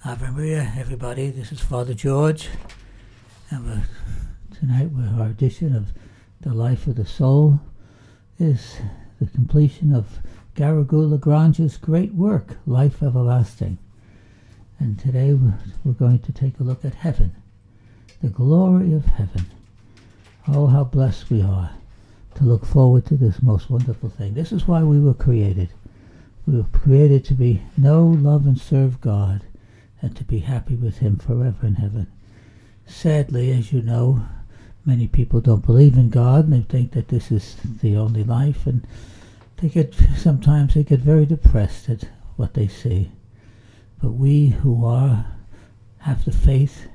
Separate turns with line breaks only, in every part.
Ave Maria, everybody. This is Father George, and tonight our edition of The Life of the Soul is the completion of Garrigou Lagrange's great work, Life Everlasting. And today we're going to take a look at heaven, the glory of heaven. Oh, how blessed we are to look forward to this most wonderful thing. This is why we were created. We were created to know, love, and serve God, and to be happy with Him forever in heaven. Sadly, as you know, many people don't believe in God, and they think that this is the only life, and sometimes they get very depressed at what they see. But we who have the faith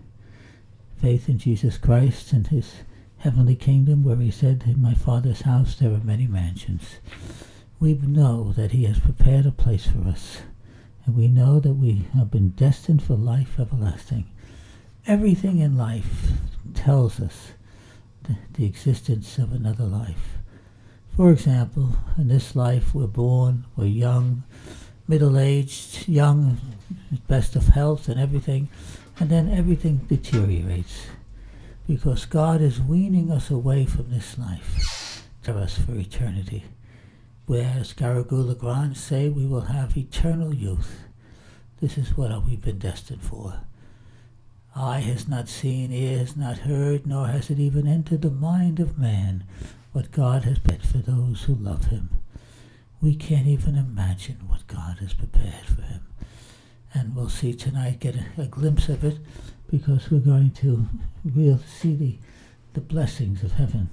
in Jesus Christ and His heavenly kingdom, where He said, "In my Father's house there are many mansions," we know that He has prepared a place for us. And we know that we have been destined for life everlasting. Everything in life tells us the existence of another life. For example, in this life we're born, we're young, middle-aged, young, best of health and everything, and then everything deteriorates because God is weaning us away from this life to us for eternity. Whereas Garrigou Lagrange say we will have eternal youth. This is what we've been destined for. Eye has not seen, ear has not heard, nor has it even entered the mind of man what God has prepared for those who love Him. We can't even imagine what God has prepared for Him. And we'll see tonight, get a glimpse of it, because we're going to really see the blessings of heaven.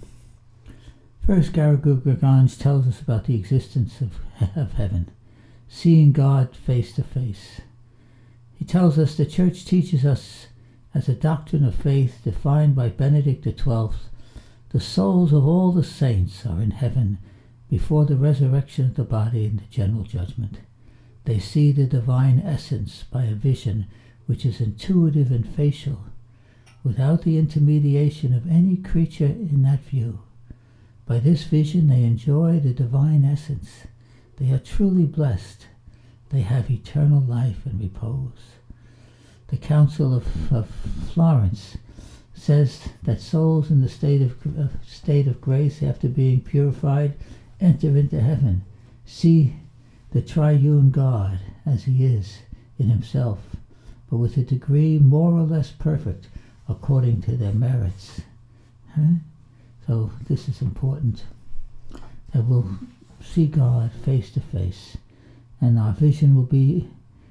First, Garrigou Lagrange tells us about the existence of heaven, seeing God face to face. He tells us the Church teaches us as a doctrine of faith defined by Benedict XII, the souls of all the saints are in heaven before the resurrection of the body and the general judgment. They see the divine essence by a vision which is intuitive and facial, without the intermediation of any creature in that view. By this vision they enjoy the divine essence. They are truly blessed. They have eternal life and repose. The Council of Florence says that souls in the state of grace, after being purified, enter into heaven, see the triune God as He is in Himself, but with a degree more or less perfect according to their merits. So this is important, that we'll see God face to face, and our vision will be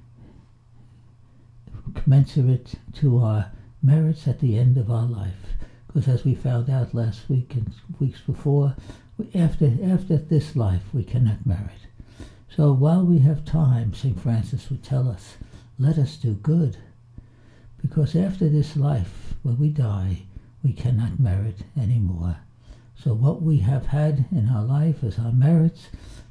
commensurate to our merits at the end of our life. Because as we found out last week and weeks before, after this life we cannot merit. So while we have time, St. Francis would tell us, let us do good. Because after this life, when we die, we cannot merit anymore. So what we have had in our life as our merits,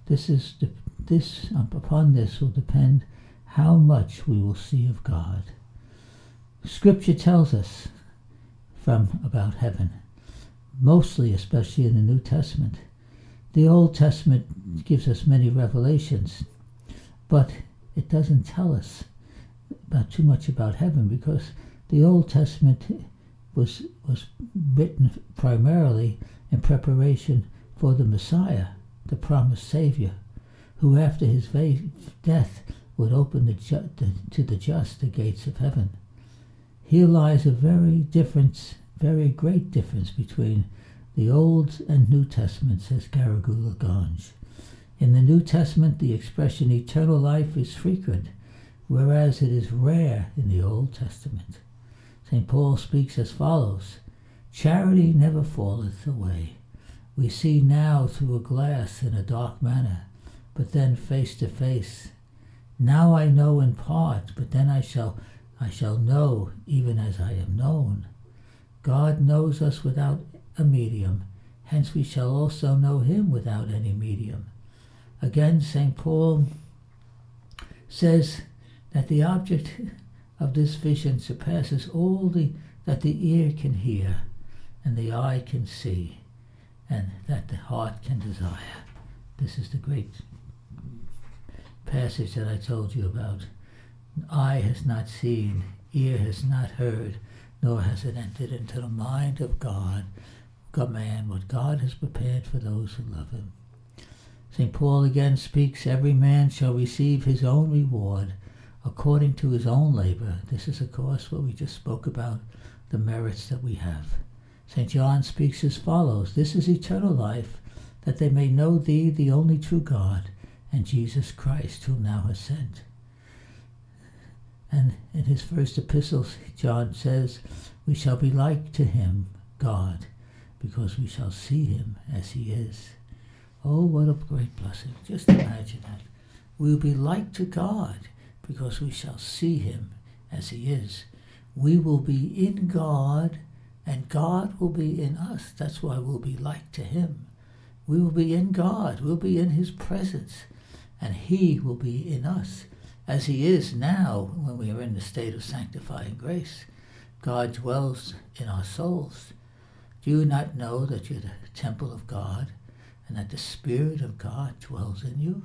upon this will depend how much we will see of God. Scripture tells us about heaven, mostly, especially in the New Testament. The Old Testament gives us many revelations, but it doesn't tell us too much about heaven, because the Old Testament was written primarily in preparation for the Messiah, the promised Savior, who after His death would open to the just the gates of heaven. Here lies a very great difference between the Old and New Testament, says Garrigou Lagrange. In the New Testament, the expression eternal life is frequent, whereas it is rare in the Old Testament. St. Paul speaks as follows: charity never falleth away. We see now through a glass in a dark manner, but then face to face. Now I know in part, but then I shall know even as I am known. God knows us without a medium, hence we shall also know Him without any medium. Again, St. Paul says that the object of this vision surpasses all that the ear can hear and the eye can see, and that the heart can desire. This is the great passage that I told you about. eye has not seen, ear has not heard, nor has it entered into the mind of God, man, what God has prepared for those who love him. St. Paul again speaks, every man shall receive his own reward according to his own labor. This is, of course, what we just spoke about, the merits that we have. St. John speaks as follows, this is eternal life, that they may know thee, the only true God, and Jesus Christ, whom thou hast sent. And in his first epistle, John says, we shall be like to him, God, because we shall see him as he is. Oh, what a great blessing. Just imagine that. We'll be like to God because we shall see him as he is. We will be in God and God will be in us. That's why we'll be like to him. We will be in God. We'll be in his presence. And he will be in us as he is now when we are in the state of sanctifying grace. God dwells in our souls. Do you not know that you're the temple of God and that the Spirit of God dwells in you?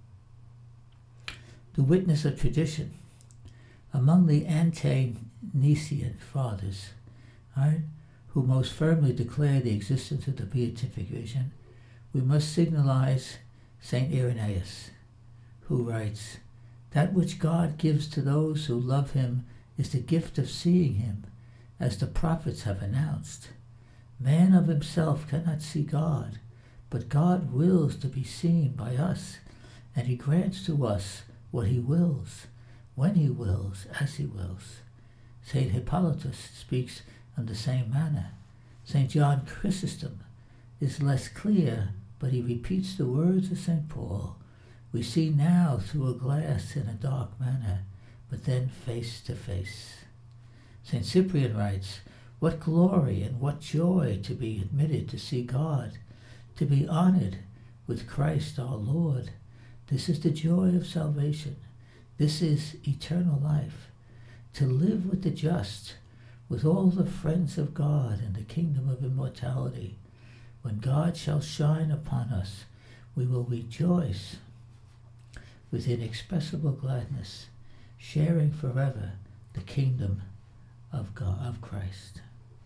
The witness of tradition. Among the ante-Nicene fathers, right, who most firmly declare the existence of the beatific vision, we must signalize St. Irenaeus, who writes, that which God gives to those who love him is the gift of seeing him, as the prophets have announced. Man of himself cannot see God, but God wills to be seen by us, and he grants to us what he wills, when he wills, as he wills. St. Hippolytus speaks in the same manner. St. John Chrysostom is less clear, but he repeats the words of St. Paul. We see now through a glass in a dark manner, but then face to face. St. Cyprian writes, what glory and what joy to be admitted to see God, to be honored with Christ our Lord. This is the joy of salvation. This is eternal life. To live with the just, with all the friends of God in the kingdom of immortality. When God shall shine upon us, we will rejoice with inexpressible gladness, sharing forever the kingdom of God, of Christ.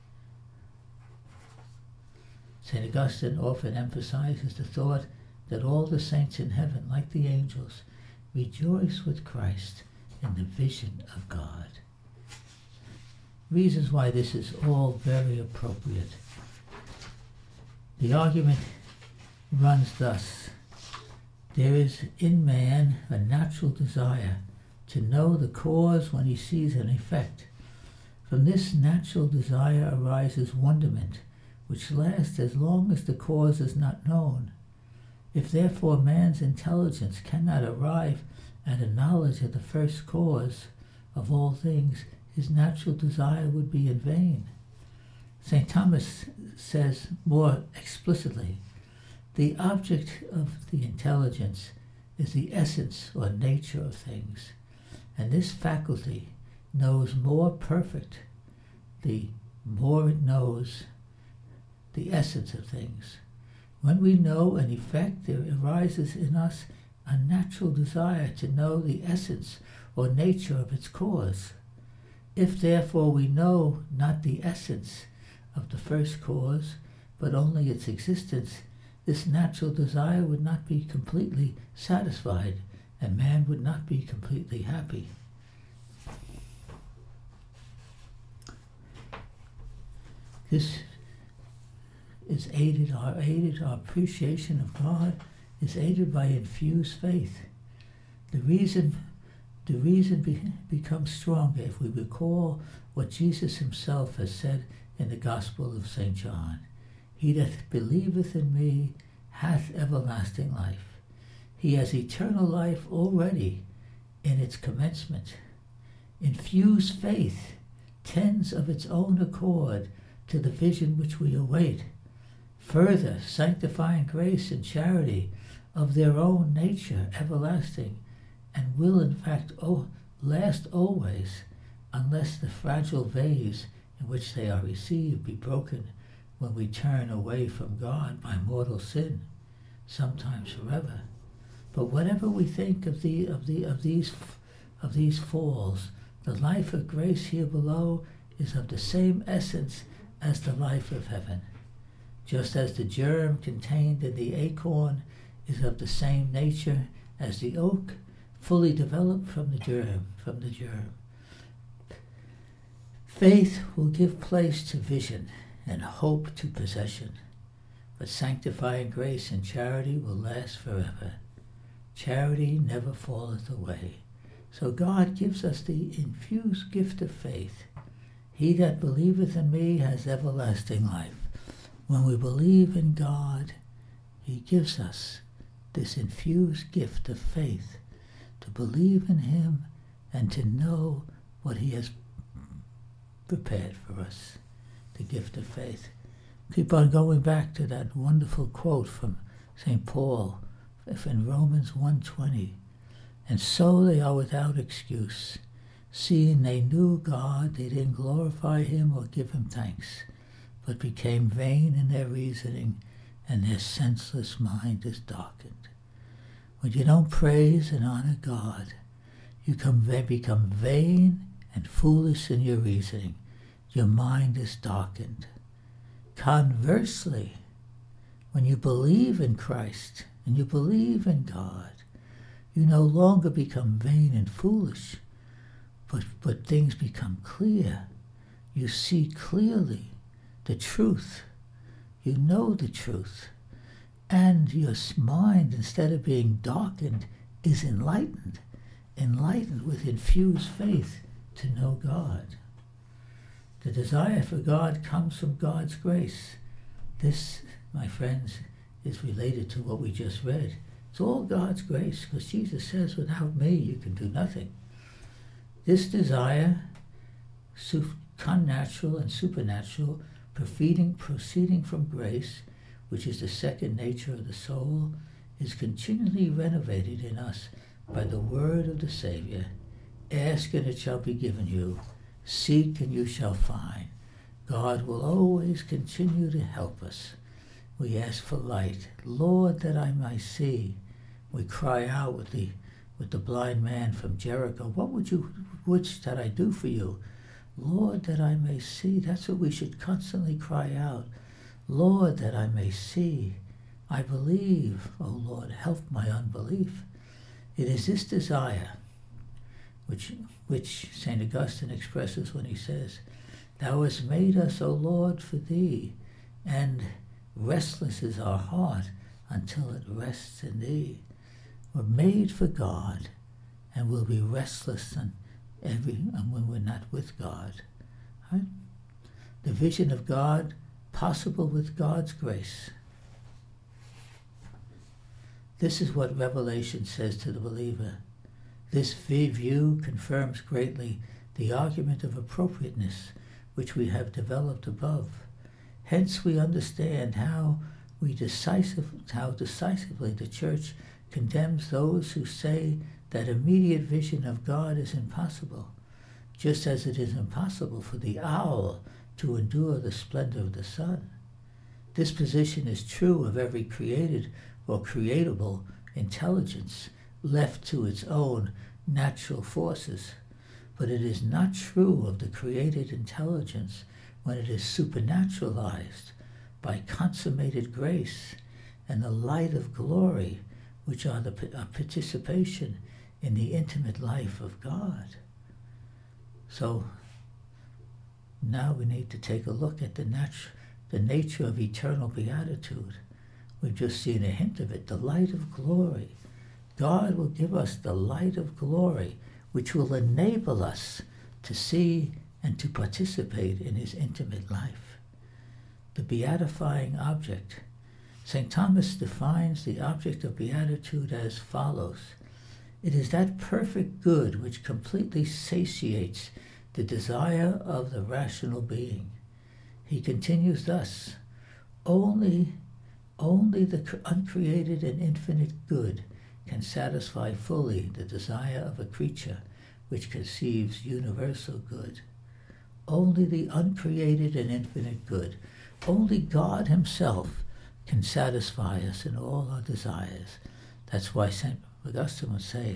St. Augustine often emphasizes the thought that all the saints in heaven, like the angels, rejoice with Christ in the vision of God. Reasons why this is all very appropriate. The argument runs thus. There is in man a natural desire to know the cause when he sees an effect. From this natural desire arises wonderment, which lasts as long as the cause is not known. If therefore man's intelligence cannot arrive at a knowledge of the first cause of all things, his natural desire would be in vain. St. Thomas says more explicitly, the object of the intelligence is the essence or nature of things, and this faculty knows more perfect the more it knows the essence of things. When we know an effect, there arises in us a natural desire to know the essence or nature of its cause. If therefore we know not the essence of the first cause, but only its existence, this natural desire would not be completely satisfied, and man would not be completely happy. This is our appreciation of God is aided by infused faith. The reason becomes stronger if we recall what Jesus himself has said in the Gospel of St. John. He that believeth in me hath everlasting life. He has eternal life already in its commencement. Infused faith tends of its own accord to the vision which we await. Further, sanctifying grace and charity of their own nature everlasting, and will in fact last always, unless the fragile vase in which they are received be broken when we turn away from God by mortal sin, sometimes forever. But whatever we think of these of these falls, the life of grace here below is of the same essence as the life of heaven. Just as the germ contained in the acorn is of the same nature as the oak, fully developed from the germ. Faith will give place to vision and hope to possession, but sanctifying grace and charity will last forever. Charity never falleth away. So God gives us the infused gift of faith. He that believeth in me has everlasting life. When we believe in God, he gives us this infused gift of faith, to believe in him and to know what he has prepared for us, the gift of faith. Keep on going back to that wonderful quote from St. Paul in Romans 1:20. And so they are without excuse. Seeing they knew God, they didn't glorify him or give him thanks, but became vain in their reasoning, and their senseless mind is darkened. When you don't praise and honor God, you become vain and foolish in your reasoning. Your mind is darkened. Conversely, when you believe in Christ and you believe in God, you no longer become vain and foolish, but things become clear. You see clearly the truth. You know the truth. And your mind, instead of being darkened, is enlightened with infused faith to know God. The desire for God comes from God's grace. This, my friends, is related to what we just read. It's all God's grace, because Jesus says, without me you can do nothing. This desire, connatural and supernatural, proceeding from grace, which is the second nature of the soul, is continually renovated in us by the word of the Savior. Ask and it shall be given you. Seek and you shall find. God will always continue to help us. We ask for light. Lord, that I might see. We cry out with the blind man from Jericho, what would that I do for you? Lord, that I may see. That's what we should constantly cry out. Lord, that I may see. I believe. O Lord, help my unbelief. It is this desire which St. Augustine expresses when he says, Thou hast made us, O Lord, for thee, and restless is our heart until it rests in thee. We're made for God, and we'll be restless and when we're not with God. Right? The vision of God, possible with God's grace. This is what Revelation says to the believer. This view confirms greatly the argument of appropriateness which we have developed above. Hence we understand how decisively the Church condemns those who say that immediate vision of God is impossible, just as it is impossible for the owl to endure the splendor of the sun. This position is true of every created or creatable intelligence left to its own natural forces, but it is not true of the created intelligence when it is supernaturalized by consummated grace and the light of glory, which are a participation in the intimate life of God. So now we need to take a look at the nature of eternal beatitude. We've just seen a hint of it, the light of glory. God will give us the light of glory, which will enable us to see and to participate in his intimate life. The beatifying object. St. Thomas defines the object of beatitude as follows. It is that perfect good which completely satiates the desire of the rational being. He continues thus, only the uncreated and infinite good can satisfy fully the desire of a creature which conceives universal good. Only the uncreated and infinite good, only God himself can satisfy us in all our desires. That's why St. Augustine would say,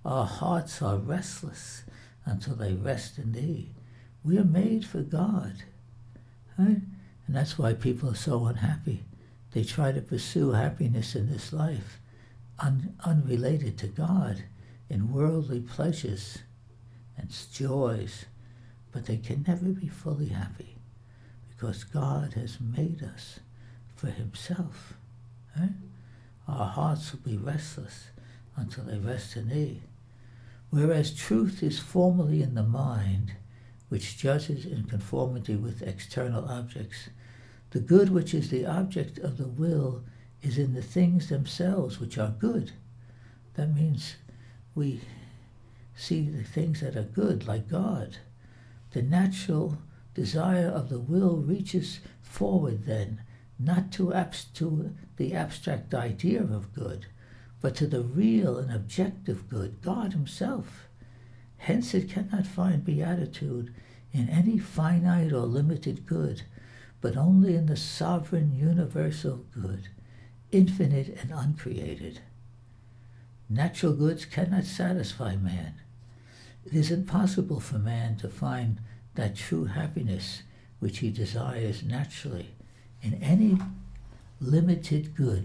Our hearts are restless until they rest in thee. We are made for God. Right? And that's why people are so unhappy. They try to pursue happiness in this life, unrelated to God, in worldly pleasures and joys, but they can never be fully happy because God has made us for himself. Right? Our hearts will be restless until they rest in thee. Whereas truth is formally in the mind, which judges in conformity with external objects, the good which is the object of the will is in the things themselves which are good. That means we see the things that are good, like God. The natural desire of the will reaches forward then, not to the abstract idea of good, but to the real and objective good, God himself. Hence it cannot find beatitude in any finite or limited good, but only in the sovereign universal good, infinite and uncreated. Natural goods cannot satisfy man. It is impossible for man to find that true happiness which he desires naturally in any limited good.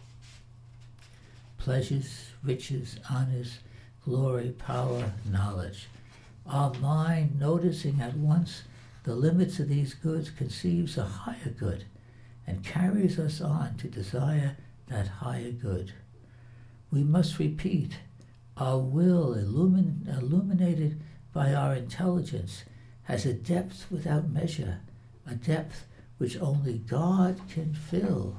Pleasures, riches, honors, glory, power, knowledge. Our mind, noticing at once the limits of these goods, conceives a higher good and carries us on to desire that higher good. We must repeat, our will, illuminated by our intelligence, has a depth without measure, a depth which only God can fill.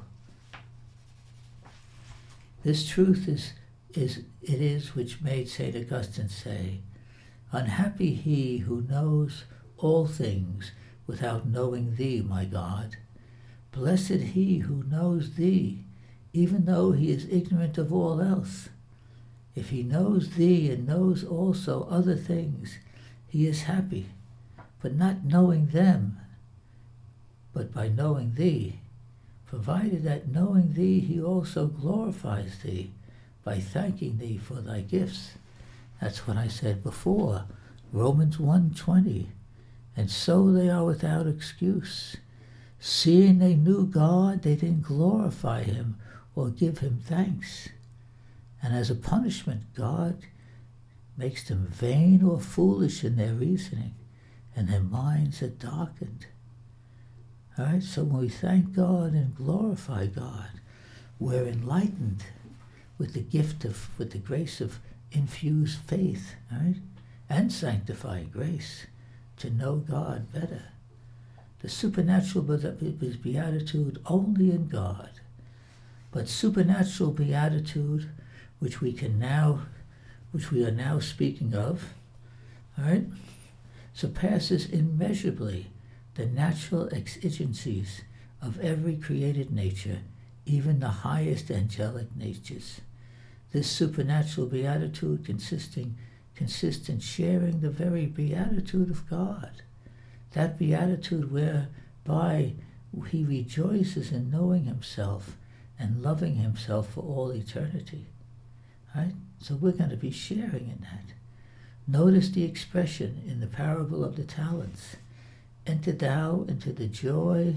This truth is which made St. Augustine say, "Unhappy he who knows all things without knowing thee, my God. Blessed he who knows thee, even though he is ignorant of all else. If he knows thee and knows also other things, he is happy, but not knowing them, but by knowing thee, provided that knowing thee he also glorifies thee by thanking thee for thy gifts." That's what I said before, Romans 1:20. And so they are without excuse. Seeing they knew God, they didn't glorify him or give him thanks. And as a punishment, God makes them vain or foolish in their reasoning, and their minds are darkened. All right, so when we thank God and glorify God, we're enlightened with the grace of infused faith, right? And sanctifying grace to know God better. The supernatural is beatitude only in God, but supernatural beatitude, which we are now speaking of, all right, surpasses immeasurably the natural exigencies of every created nature, even the highest angelic natures. This supernatural beatitude consists in sharing the very beatitude of God, that beatitude whereby he rejoices in knowing himself and loving himself for all eternity. Right? So we're going to be sharing in that. Notice the expression in the parable of the talents. Enter thou into the joy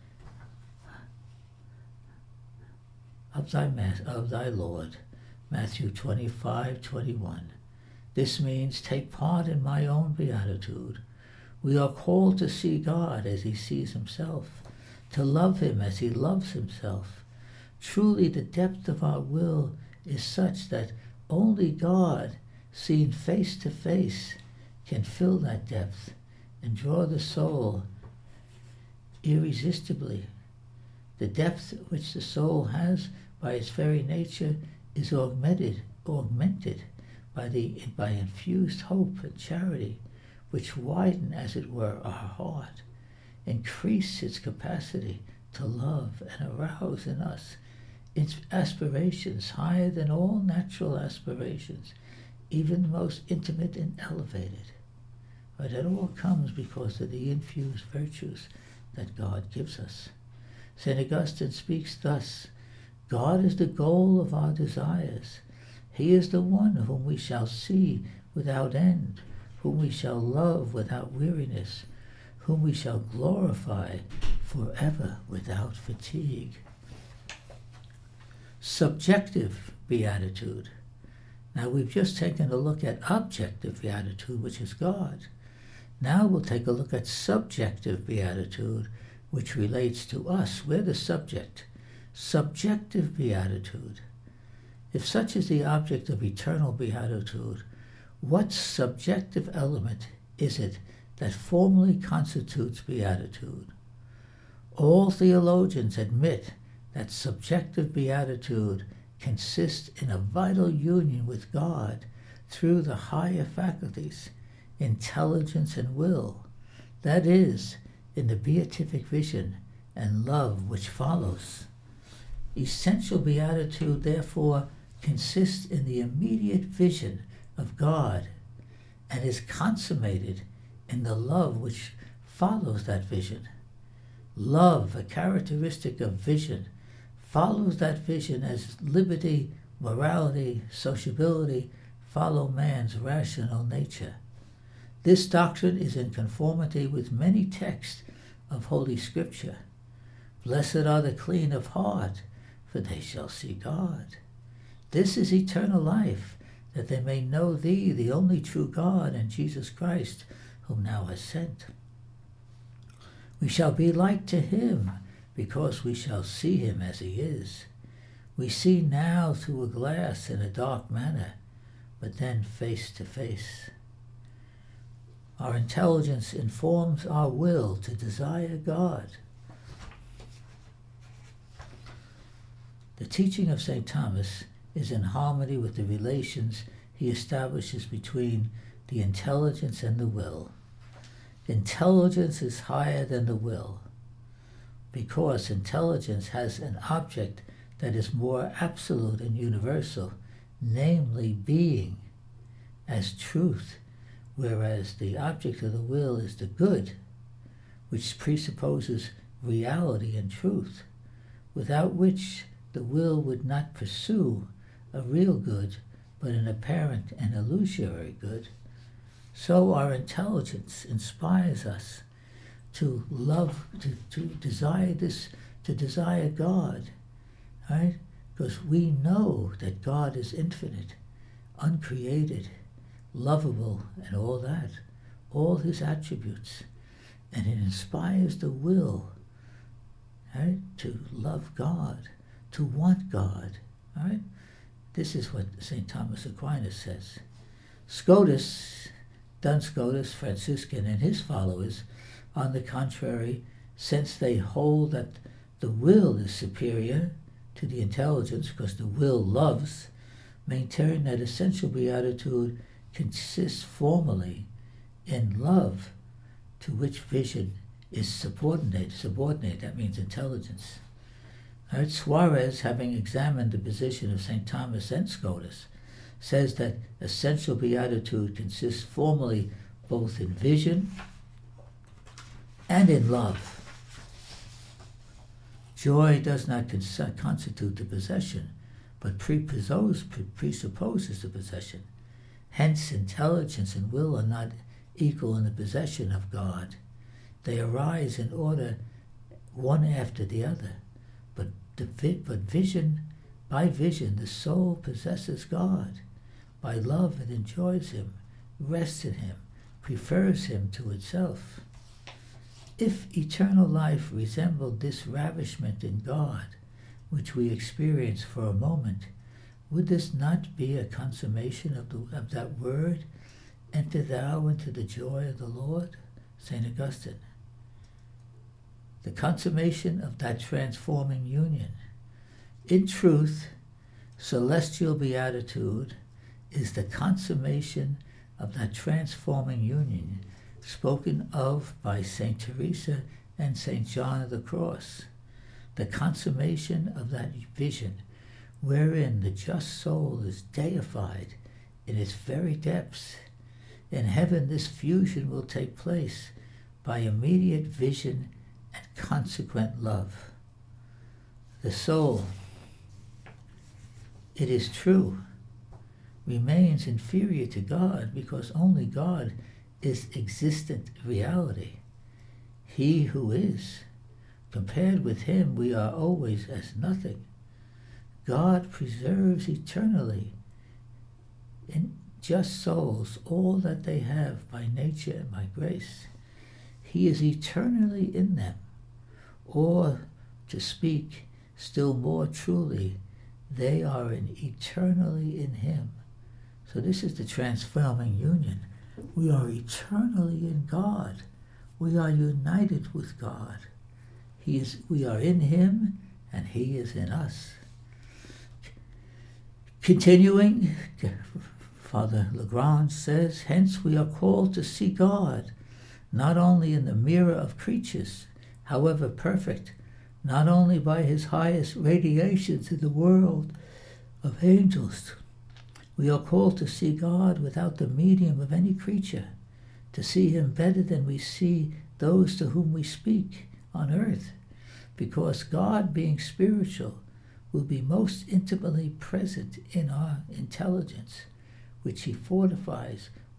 of thy Lord. Matthew 25:21. This means take part in my own beatitude. We are called to see God as he sees himself, to love him as he loves himself. Truly the depth of our will is such that only God, seen face to face, can fill that depth and draw the soul irresistibly. The depth which the soul has by its very nature is augmented by infused hope and charity, which widen, as it were, our heart, increase its capacity to love, and arouse in us its aspirations higher than all natural aspirations, even the most intimate and elevated. But it all comes because of the infused virtues that God gives us. St. Augustine speaks thus: God is the goal of our desires, He is the one whom we shall see without end, whom we shall love without weariness, whom we shall glorify forever without fatigue. Subjective beatitude. Now we've just taken a look at objective beatitude, which is God. Now we'll take a look at subjective beatitude, which relates to us. We're the subject. Subjective beatitude. If such is the object of eternal beatitude, what subjective element is it that formally constitutes beatitude? All theologians admit that subjective beatitude consists in a vital union with God through the higher faculties, intelligence and will, that is, in the beatific vision and love which follows. Essential beatitude, therefore, consists in the immediate vision of God and is consummated in the love which follows that vision. Love, a characteristic of vision, follows that vision as liberty, morality, sociability follow man's rational nature. This doctrine is in conformity with many texts of Holy Scripture. Blessed are the clean of heart, for they shall see God. This is eternal life, that they may know thee, the only true God, and Jesus Christ, whom thou hast sent. We shall be like to him, because we shall see him as he is. We see now through a glass in a dark manner, but then face to face. Our intelligence informs our will to desire God. The teaching of St. Thomas is in harmony with the relations he establishes between the intelligence and the will. Intelligence is higher than the will, because intelligence has an object that is more absolute and universal, namely being, as truth, whereas the object of the will is the good, which presupposes reality and truth, without which the will would not pursue a real good, but an apparent and illusory good. So our intelligence inspires us to love, to desire this, to desire God, right? Because we know that God is infinite, uncreated, lovable, and all that, all his attributes. And it inspires the will, right, to love God, to want God, right? This is what St. Thomas Aquinas says. Scotus, Duns Scotus, Franciscan, and his followers, on the contrary, since they hold that the will is superior to the intelligence because the will loves, maintain that essential beatitude consists formally in love, to which vision is subordinate, that means intelligence. Right? Suarez, having examined the position of St. Thomas and Scotus, says that essential beatitude consists formally both in vision and in love. Joy does not constitute the possession, but presupposes the possession. Hence, intelligence and will are not equal in the possession of God. They arise in order, one after the other. But vision, by vision, the soul possesses God. By love, it enjoys him, rests in him, prefers him to itself. If eternal life resembled this ravishment in God, which we experience for a moment, would this not be a consummation of that word, enter thou into the joy of the Lord? St. Augustine. The consummation of that transforming union. In truth, celestial beatitude is the consummation of that transforming union spoken of by St. Teresa and St. John of the Cross, the consummation of that vision wherein the just soul is deified in its very depths. In heaven, this fusion will take place by immediate vision and consequent love. The soul, it is true, remains inferior to God because only God is existent reality. He who is. Compared with him, we are always as nothing. God preserves eternally in just souls all that they have by nature and by grace. He is eternally in them. Or, to speak still more truly, they are eternally in him. So this is the transforming union. We are eternally in God. We are united with God. We are in him, and he is in us. Continuing, Father Lagrange says, hence we are called to see God, not only in the mirror of creatures, however perfect, not only by his highest radiations in the world of angels. We are called to see God without the medium of any creature, to see him better than we see those to whom we speak on earth, because God, being spiritual, will be most intimately present in our intelligence, which he fortifies